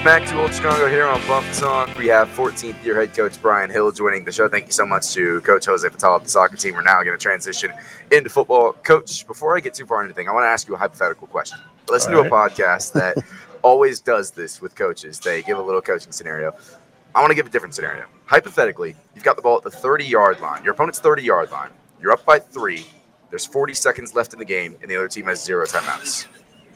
back to Old Chicago here on Buff Talk. We have 14th year head coach Brian Hill joining the show. Thank you so much to Coach Jose Fatale of the soccer team. We're now going to transition into football. Coach, before I get too far into anything, I want to ask you a hypothetical question. Listen to a podcast that always does this with coaches. They give a little coaching scenario. I want to give a different scenario. Hypothetically, you've got the ball at the 30-yard line. Your opponent's 30-yard line. You're up by 3. There's 40 seconds left in the game, and the other team has 0 timeouts.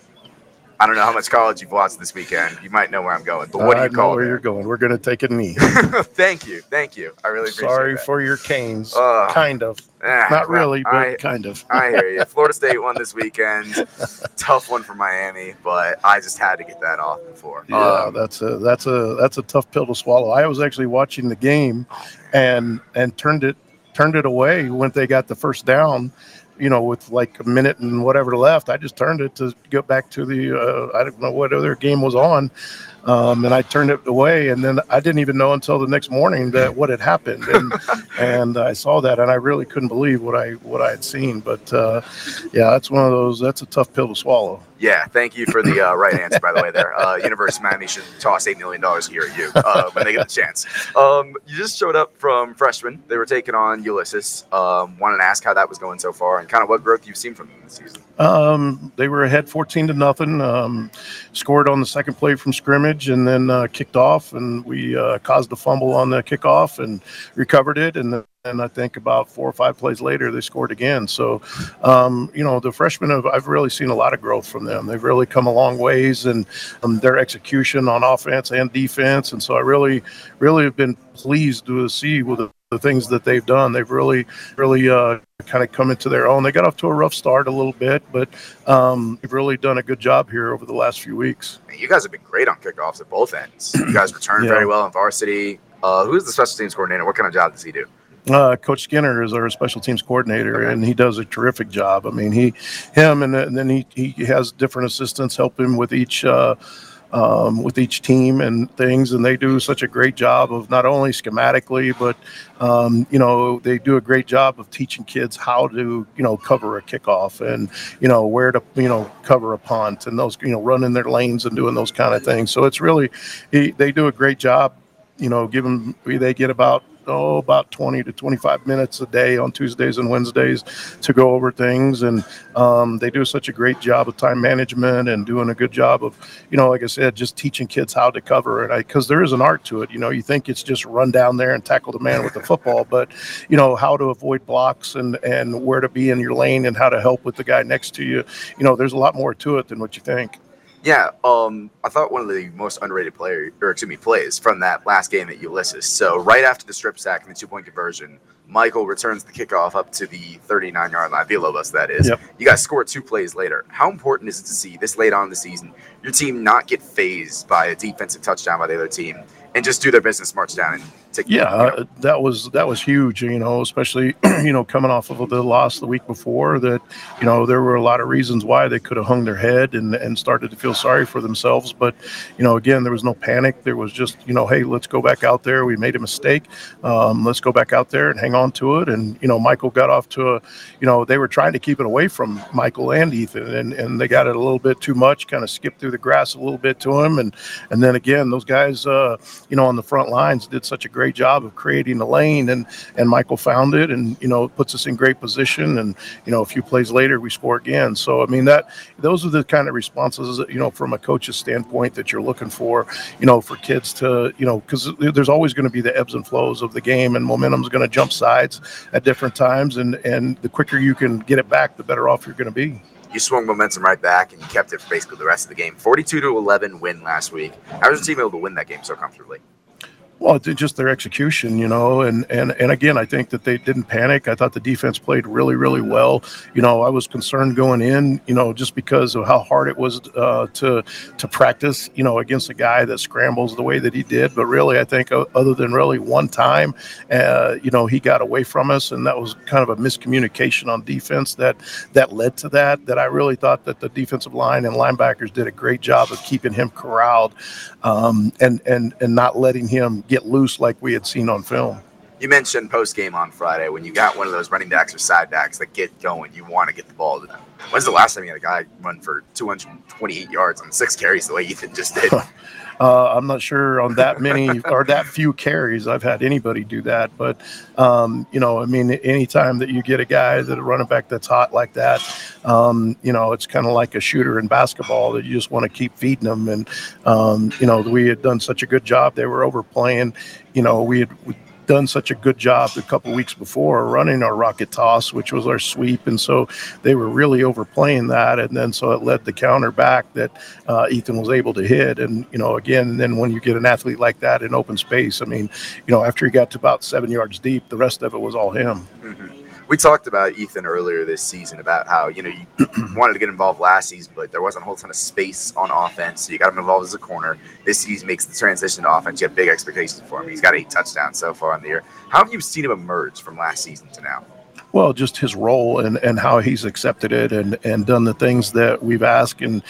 I don't know how much college you've watched this weekend. You might know where I'm going, but what do you call it? I know where you're going. We're going to take a knee. Thank you. I really appreciate it. Sorry for your Canes. Kind of. Not really, but kind of. I hear you. Florida State won this weekend. Tough one for Miami, but I just had to get that off before. Yeah, that's a tough pill to swallow. I was actually watching the game and turned it away when they got the first down. With like a minute and whatever left, I just turned it to get back to the, I don't know what other game was on. And I turned it away, and then I didn't even know until the next morning that what had happened, and I saw that, and I really couldn't believe what I had seen. But that's one of those. That's a tough pill to swallow. Yeah, thank you for the right answer, by the way. There, University of Miami should toss $8 million a year at you when they get the chance. You just showed up from freshman. They were taking on Ulysses. Wanted to ask how that was going so far, and kind of what growth you've seen from them this season. They were ahead 14-0. Scored on the second play from scrimmage, and then kicked off, and we caused a fumble on the kickoff and recovered it, and I think about 4 or 5 plays later they scored again. So the freshmen I've really seen a lot of growth from them. They've really come a long ways, and their execution on offense and defense, and so I really have been pleased to see with the things that they've done. They've really kind of come into their own. They got off to a rough start a little bit, but they've really done a good job here over the last few weeks. You guys have been great on kickoffs at both ends. You guys returned very well in varsity. Who's the special teams coordinator? What kind of job does he do? Coach Skinner is our special teams coordinator, and he does a terrific job. I mean, he has different assistants help him with each team and things, and they do such a great job of not only schematically, but they do a great job of teaching kids how to cover a kickoff and where to cover a punt and those running their lanes and doing those kind of things. So it's really they do a great job. They get about 20 to 25 minutes a day on Tuesdays and Wednesdays to go over things. And they do such a great job of time management and doing a good job of, like I said, just teaching kids how to cover it. Because there is an art to it. You think it's just run down there and tackle the man with the football, but, how to avoid blocks and where to be in your lane and how to help with the guy next to you. There's a lot more to it than what you think. Yeah, I thought one of the most underrated plays from that last game at Ulysses. So right after the strip sack and the 2-point conversion, Michael returns the kickoff up to the 39-yard line, Villalobos, that is. Yep. You guys scored 2 plays later. How important is it to see this late on in the season, your team not get phased by a defensive touchdown by the other team and just do their business, march down and take that was huge, especially, coming off of the loss the week before that, there were a lot of reasons why they could have hung their head and started to feel sorry for themselves. But, again, there was no panic. There was just, hey, let's go back out there. We made a mistake. Let's go back out there and hang on to it. And, Michael got off to they were trying to keep it away from Michael and Ethan, and they got it a little bit too much, kind of skipped through the grass a little bit to him. And then again, those guys, on the front lines did such a great job of creating the lane, and Michael found it, and puts us in great position, and a few plays later we score again. So I mean those are the kind of responses from a coach's standpoint that you're looking for for kids to because there's always going to be the ebbs and flows of the game, and momentum's going to jump sides at different times, and the quicker you can get it back, the better off you're going to be. You swung momentum right back, and you kept it for basically the rest of the game. 42-11 win last week. How was the team able to win that game so comfortably? Well, it's just their execution, and again, I think that they didn't panic. I thought the defense played really, really well. I was concerned going in, just because of how hard it was to practice, against a guy that scrambles the way that he did. But really, I think other than really one time, he got away from us, and that was kind of a miscommunication on defense that led to that. That I really thought that the defensive line and linebackers did a great job of keeping him corralled, and not letting him get loose like we had seen on film. You mentioned post game on Friday when you got one of those running backs or side backs that get going, you want to get the ball to them. When's the last time you had a guy run for 228 yards on 6 carries the way Ethan just did? I'm not sure on that many or that few carries I've had anybody do that. But, anytime that you get a guy that a running back that's hot like that, it's kind of like a shooter in basketball that you just want to keep feeding them. And, we had done such a good job. They were overplaying. We had done such a good job a couple of weeks before running our rocket toss, which was our sweep, and so they were really overplaying that, and then so it led the counter back that Ethan was able to hit. And again, then when you get an athlete like that in open space, after he got to about 7 yards deep, the rest of it was all him. Mm-hmm. We talked about Ethan earlier this season about how, you wanted to get involved last season, but there wasn't a whole ton of space on offense. So you got him involved as a corner. This season makes the transition to offense. You have big expectations for him. He's got 8 touchdowns so far in the year. How have you seen him emerge from last season to now? Well, just his role and how he's accepted it and done the things that we've asked. And,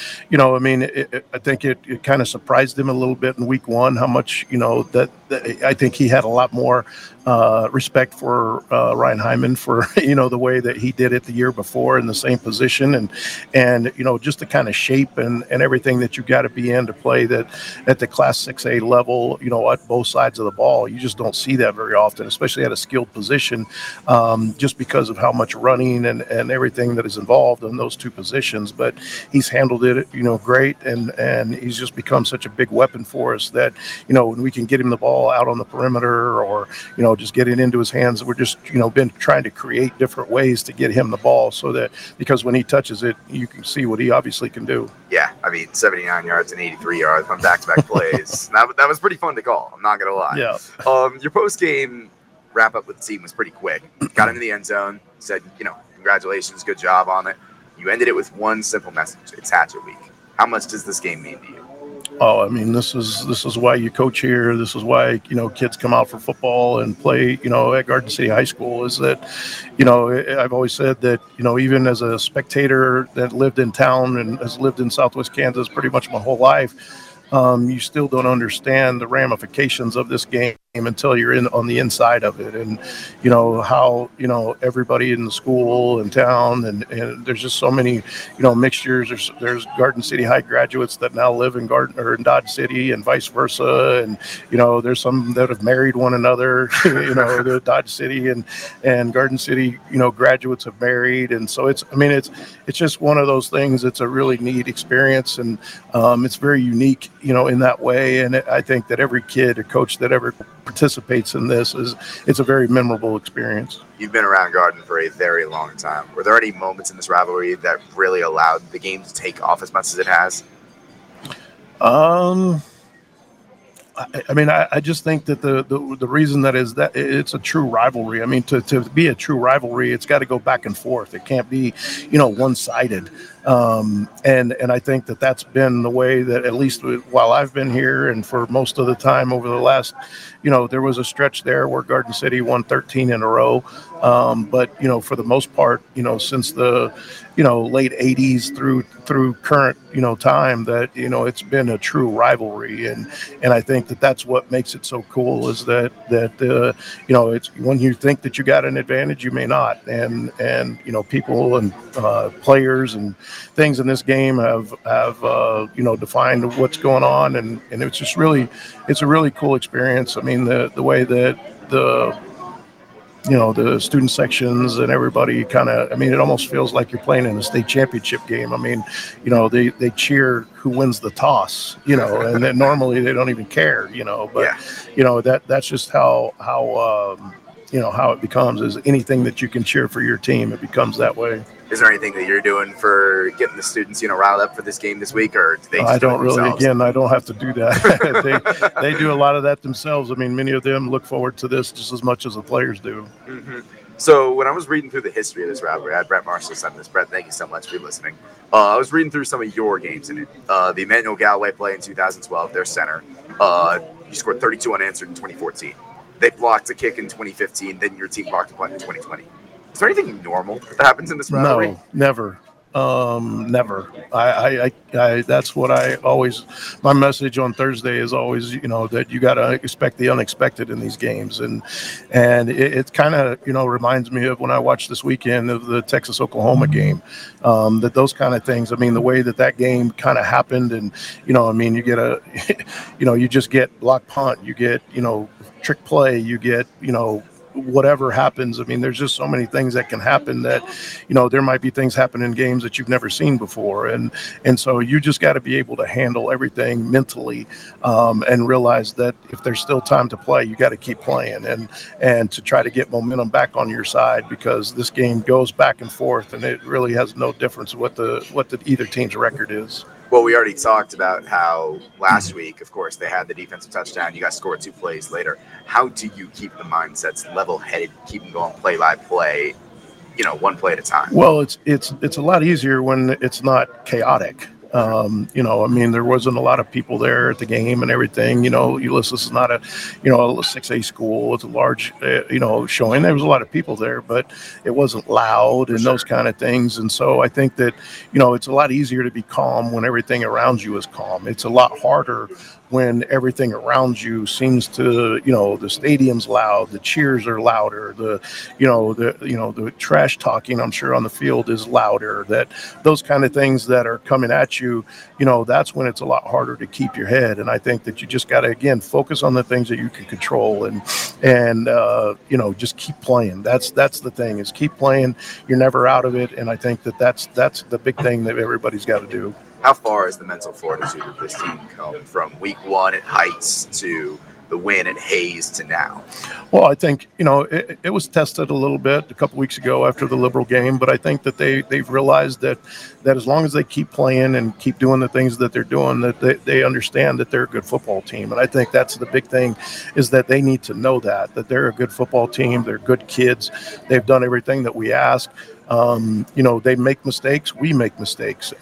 I think it kind of surprised him a little bit in week 1, how much, that I think he had a lot more respect for Ryan Hyman for, the way that he did it the year before in the same position. And just the kind of shape and everything that you got to be in to play that at the Class 6A level, at both sides of the ball. You just don't see that very often, especially at a skilled position, just because of how much running and everything that is involved in those two positions. But he's handled it, great. And he's just become such a big weapon for us that, when we can get him the ball out on the perimeter or, just get it into his hands, we're just, been trying to create different ways to get him the ball so that, because when he touches it, you can see what he obviously can do. Yeah, 79 yards and 83 yards on back-to-back plays. That was pretty fun to call. I'm not going to lie. Yeah. Your post-game wrap-up with the team was pretty quick. Got into the end zone, said, congratulations, good job on it. You ended it with one simple message. It's Hatchet Week. How much does this game mean to you? Oh, this is why you coach here. This is why, kids come out for football and play, at Garden City High School, is that, I've always said that, even as a spectator that lived in town and has lived in Southwest Kansas pretty much my whole life, you still don't understand the ramifications of this game until you're on the inside of it. And, how, everybody in the school and town and there's just so many, mixtures. There's Garden City High graduates that now live in in Dodge City and vice versa. And, there's some that have married one another, the Dodge City and Garden City, graduates have married. And so it's just one of those things. It's a really neat experience. And it's very unique, in that way. And I think that every kid or coach that ever participates in this it's a very memorable experience. You've been around Garden for a very long time. Were there any moments in this rivalry that really allowed the game to take off as much as it has? I just think that the reason that is that it's a true rivalry. To be a true rivalry, it's got to go back and forth. It can't be, one-sided. And I think that that's been the way that, at least while I've been here and for most of the time over the last, there was a stretch there where Garden City won 13 in a row. But, for the most part, since the, late 80s through current, time, that, it's been a true rivalry. And I think that that's what makes it so cool, is that it's when you think that you got an advantage, you may not. And people and players and things in this game have defined what's going on. And it's just it's a really cool experience. The way that the student sections and everybody kind of, it almost feels like you're playing in a state championship game. They cheer who wins the toss, and then normally they don't even care, but, yeah. That's just how it becomes, is anything that you can cheer for your team, it becomes that way. Is there anything that you're doing for getting the students, riled up for this game this week, or do they just I don't have to do that. they do a lot of that themselves. Many of them look forward to this just as much as the players do. Mm-hmm. So when I was reading through the history of this rivalry, I had Brett Marshall send this. Brett, thank you so much for listening. I was reading through some of your games in it. The Emmanuel Galloway play in 2012, their center. You scored 32 unanswered in 2014. They blocked a kick in 2015. Then your team blocked a punt in 2020. Is there anything normal that happens in this rivalry? No, never. Never. That's what I always, my message on Thursday is always, that you got to expect the unexpected in these games. And it kind of, reminds me of when I watched this weekend of the Texas-Oklahoma game, that those kind of things, I mean, the way that game kind of happened and, you get you just get block punt, you get, trick play, you get, whatever happens. I mean, there's just so many things that can happen that, there might be things happen in games that you've never seen before. And so you just got to be able to handle everything mentally, and realize that if there's still time to play, you got to keep playing and to try to get momentum back on your side, because this game goes back and forth and it really has no difference what the either team's record is. Well, we already talked about how last week, of course, they had the defensive touchdown. You guys scored 2 plays later. How do you keep the mindsets level-headed, keep them going play by play, one play at a time? Well, it's a lot easier when it's not chaotic. There wasn't a lot of people there at the game and everything. Ulysses is not a 6A school. It's a large, showing. There was a lot of people there, but it wasn't loud and those kind of things. And so I think that, it's a lot easier to be calm when everything around you is calm. It's a lot harder when everything around you seems to, the stadium's loud, the cheers are louder, the trash talking, I'm sure, on the field is louder, that those kind of things that are coming at you, that's when it's a lot harder to keep your head. And I think that you just got to, again, focus on the things that you can control and just keep playing. That's the thing, is keep playing. You're never out of it. And I think that that's the big thing that everybody's got to do. How far has the mental fortitude of this team come from week 1 at Heights to the win at Hayes to now? Well, I think, it was tested a little bit a couple weeks ago after the Liberal game, but I think that they've realized that as long as they keep playing and keep doing the things that they're doing, that they understand that they're a good football team. And I think that's the big thing, is that they need to know that they're a good football team. They're good kids. They've done everything that we ask. They make mistakes. We make mistakes.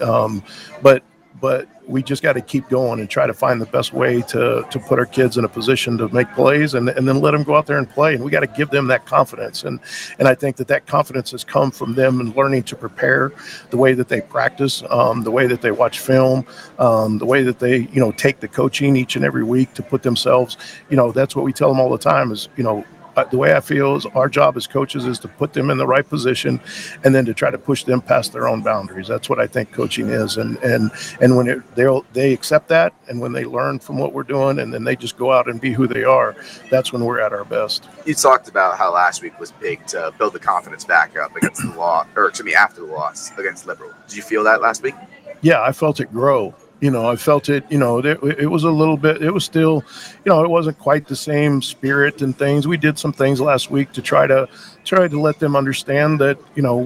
But we just got to keep going and try to find the best way to put our kids in a position to make plays and then let them go out there and play. And we got to give them that confidence. And I think that confidence has come from them and learning to prepare, the way that they practice, the way that they watch film, the way that they, take the coaching each and every week to put themselves, that's what we tell them all the time is, the way I feel is our job as coaches is to put them in the right position and then to try to push them past their own boundaries. That's what I think coaching is. And when they accept that, and when they learn from what we're doing, and then they just go out and be who they are, that's when we're at our best. You talked about how last week was big to build the confidence back up against the loss, after the loss against Liberal. Did you feel that last week? Yeah, I felt it grow. I felt it, it was a little bit, it was still, it wasn't quite the same spirit and things. We did some things last week to try to let them understand that,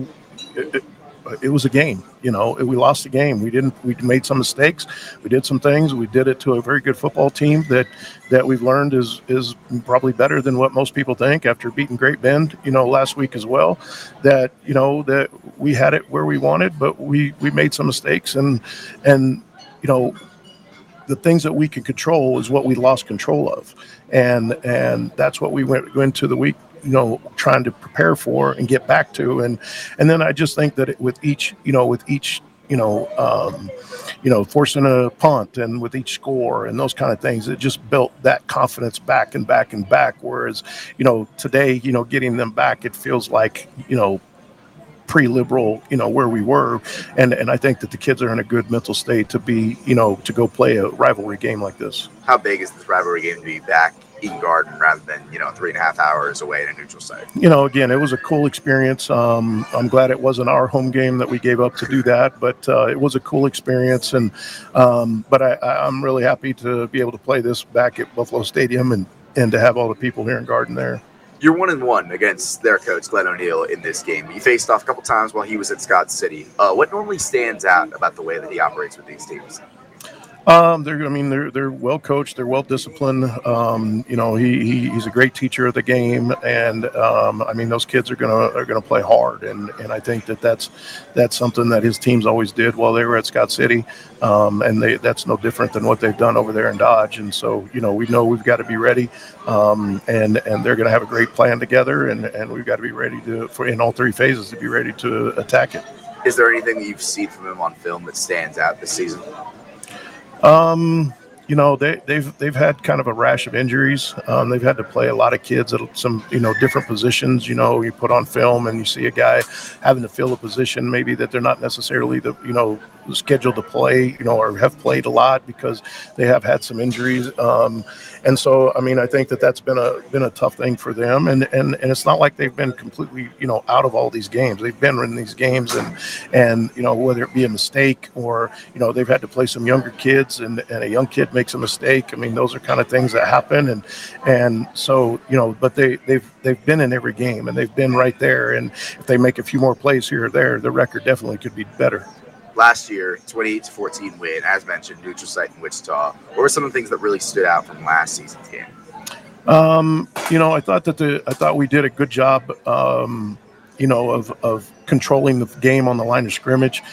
it was a game, we lost the game. We made some mistakes. We did some things. We did it to a very good football team that we've learned is probably better than what most people think after beating Great Bend, last week as well, that we had it where we wanted, but we made some mistakes and the things that we can control is what we lost control of. And that's what we went into the week, trying to prepare for and get back to. And then I just think that with each forcing a punt and with each score and those kind of things, it just built that confidence back and back and back. Whereas, today, getting them back, it feels like, pre-Liberal, where we were. And I think that the kids are in a good mental state to be, to go play a rivalry game like this. How big is this rivalry game to be back Eden Garden rather than, 3.5 hours away in a neutral site? Again, it was a cool experience. I'm glad it wasn't our home game that we gave up to do that, but it was a cool experience. And but I'm really happy to be able to play this back at Buffalo Stadium and to have all the people here in Garden there. You're 1-1 against their coach, Glenn O'Neill, in this game. You faced off a couple times while he was at Scott City. What normally stands out about the way that he operates with these teams? They're well coached. They're well disciplined. He's a great teacher of the game, and those kids are gonna play hard, and I think that's something that his teams always did while they were at Scott City, and that's no different than what they've done over there in Dodge. And so we know we've got to be ready, and they're gonna have a great plan together, and we've got to be ready in all 3 phases to be ready to attack it. Is there anything that you've seen from him on film that stands out this season? They've had kind of a rash of injuries. They've had to play a lot of kids at some different positions. You put on film and you see a guy having to fill a position maybe that they're not necessarily scheduled to play, or have played a lot because they have had some injuries. And so, I think that's been a tough thing for them. And it's not like they've been completely, out of all these games. They've been in these games and whether it be a mistake or, they've had to play some younger kids and a young kid makes a mistake. Those are kind of things that happen. And so, but they've been in every game and they've been right there. And if they make a few more plays here or there, the record definitely could be better. Last year, 28-14 win, as mentioned, neutral site in Wichita. What were some of the things that really stood out from last season's game? I thought we did a good job, of controlling the game on the line of scrimmage.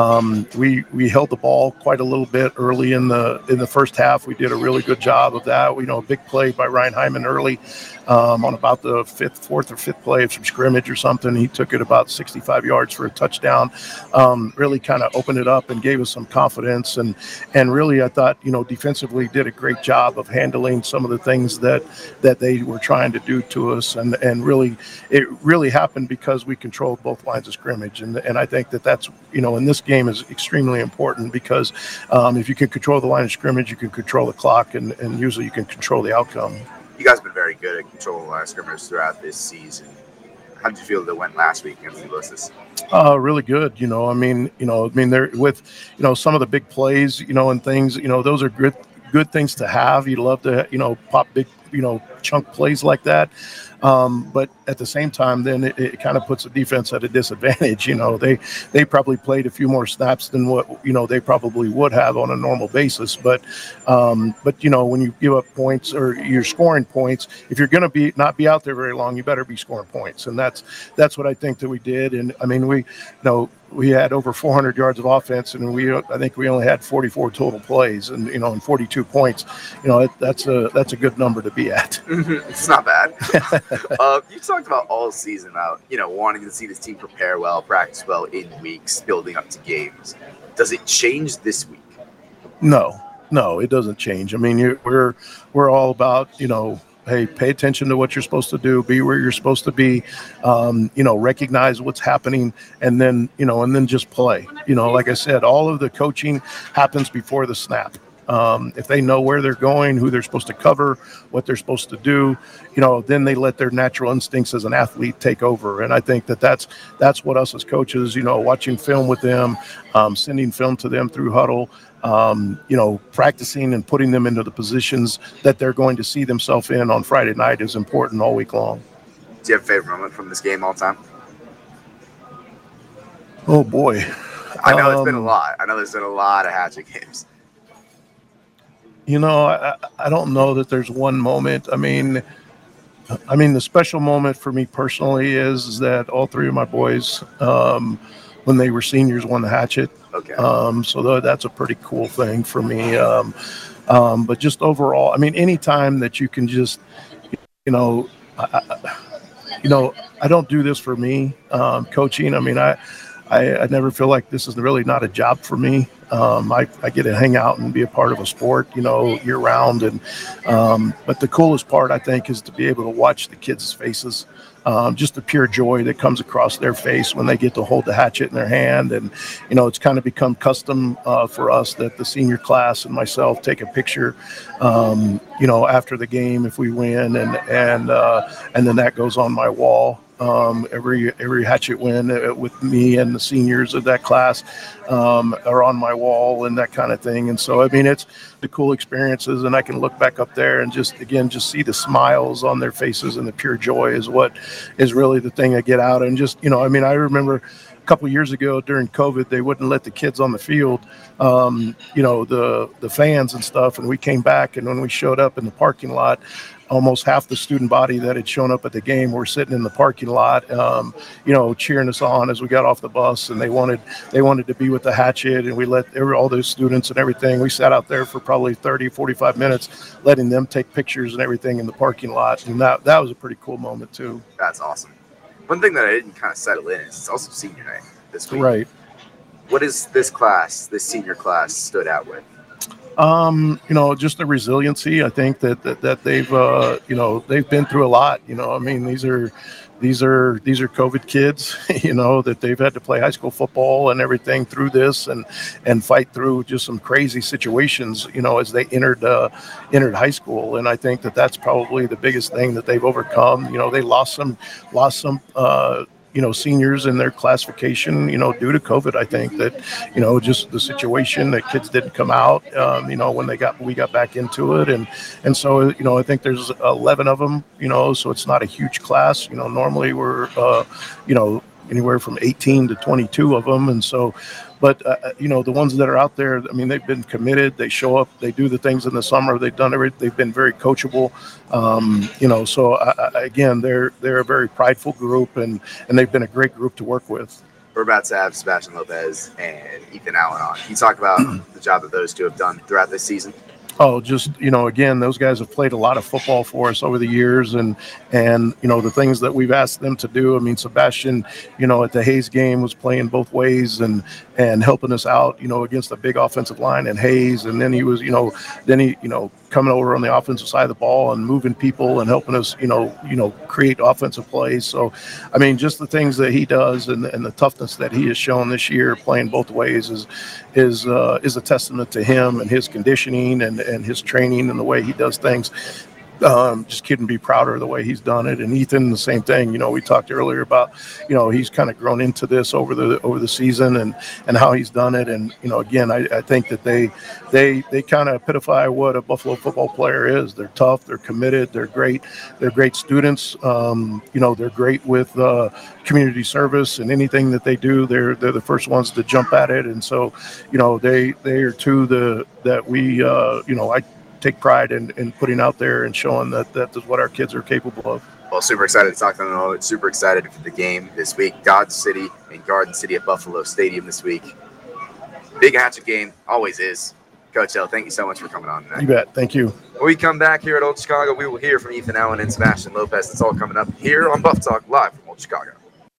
We held the ball quite a little bit early in the first half. We did a really good job of that. A big play by Ryan Hyman early on about the fourth or fifth play of some scrimmage or something. He took it about 65 yards for a touchdown. Really kind of opened it up and gave us some confidence. And really, I thought, defensively did a great job of handling some of the things that they were trying to do to us. And really, it really happened because we controlled both lines of scrimmage. And I think that's, in this game is extremely important because if you can control the line of scrimmage, you can control the clock and usually you can control the outcome. You guys have been very good at controlling the line of scrimmage throughout this season. How did you feel that went last week against Ulysses? Really good. There with, some of the big plays, and things, those are good things to have. You'd love to, pop big, chunk plays like that. But at the same time, then it kind of puts the defense at a disadvantage. They probably played a few more snaps than what, they probably would have on a normal basis. But when you give up points or you're scoring points, if you're going to not be out there very long, you better be scoring points. And that's what I think that we did. And we had over 400 yards of offense, and I think we only had 44 total plays, and and 42 points. That's a good number to be at. It's not bad. You talked about all season about wanting to see this team prepare well, practice well in weeks, building up to games. Does it change this week? No, it doesn't change. We're all about hey, pay attention to what you're supposed to do, be where you're supposed to be, recognize what's happening, and then just play. Like I said, all of the coaching happens before the snap. If they know where they're going, who they're supposed to cover, what they're supposed to do, then they let their natural instincts as an athlete take over. And I think that's what us as coaches, watching film with them, sending film to them through huddle, practicing and putting them into the positions that they're going to see themselves in on Friday night is important all week long. Do you have a favorite moment from this game all time? Oh, boy. I know it's been a lot. I know there's been a lot of Hatchet games. I don't know that there's one moment. The special moment for me personally is that all three of my boys, when they were seniors, won the Hatchet. Okay. So that's a pretty cool thing for me. But just overall, any time that you can just, I don't do this for me, coaching. I never feel like this is really not a job for me. I get to hang out and be a part of a sport, year round. And but the coolest part, I think, is to be able to watch the kids' faces, just the pure joy that comes across their face when they get to hold the hatchet in their hand. And, it's kind of become custom for us that the senior class and myself take a picture, after the game if we win. And then that goes on my wall. Every hatchet win with me and the seniors of that class are on my wall and that kind of thing. And so, it's the cool experiences, and I can look back up there and just see the smiles on their faces, and the pure joy is what is really the thing I get out. And just, I remember a couple of years ago during COVID, they wouldn't let the kids on the field, the fans and stuff. And we came back, and when we showed up in the parking lot, almost half the student body that had shown up at the game were sitting in the parking lot, cheering us on as we got off the bus, and they wanted to be with the hatchet, and we let all those students and everything. We sat out there for probably 30, 45 minutes, letting them take pictures and everything in the parking lot, and that was a pretty cool moment too. That's awesome. One thing that I didn't kind of settle in is it's also senior night this week. Right. What is this class, this senior class, stood out with? Just the resiliency. I think that they've they've been through a lot. I mean, these are COVID kids, that they've had to play high school football and everything through this and fight through just some crazy situations, as they entered high school. And I think that that's probably the biggest thing that they've overcome. They lost some seniors in their classification, due to COVID. I think that, just the situation that kids didn't come out, when we got back into it. And so, I think there's 11 of them, so it's not a huge class. Normally we're, anywhere from 18 to 22 of them. And so, but, the ones that are out there, I mean, they've been committed. They show up, they do the things in the summer. They've done everything. They've been very coachable. So again, they're a very prideful group, and they've been a great group to work with. We're about to have Sebastian Lopez and Ethan Allen on. Can you talk about the job that those two have done throughout this season? Oh, just, again, those guys have played a lot of football for us over the years, and the things that we've asked them to do. I mean, Sebastian, at the Hayes game was playing both ways and helping us out, against a big offensive line and Hayes. And then he was, coming over on the offensive side of the ball and moving people and helping us, create offensive plays. So, I mean, just the things that he does and the toughness that he has shown this year playing both ways is a testament to him and his conditioning and his training and the way he does things. Just couldn't be prouder of the way he's done it. And Ethan, the same thing. We talked earlier about, he's kind of grown into this over the season and how he's done it. And, again, I think that they kind of epitomize what a Buffalo football player is. They're tough, they're committed, they're great students. They're great with community service, and anything that they do, they're the first ones to jump at it. And so, they are two that we, I take pride in putting out there and showing that is what our kids are capable of. Well, super excited to talk to them. Super excited for the game this week. Dodge City and Garden City at Buffalo Stadium this week. Big Hatchet game, always is. Coach Hill, thank you so much for coming on tonight. You bet. Thank you. When we come back here at Old Chicago, we will hear from Ethan Allen and Sebastian Lopez. It's all coming up here on Buff Talk, live from Old Chicago.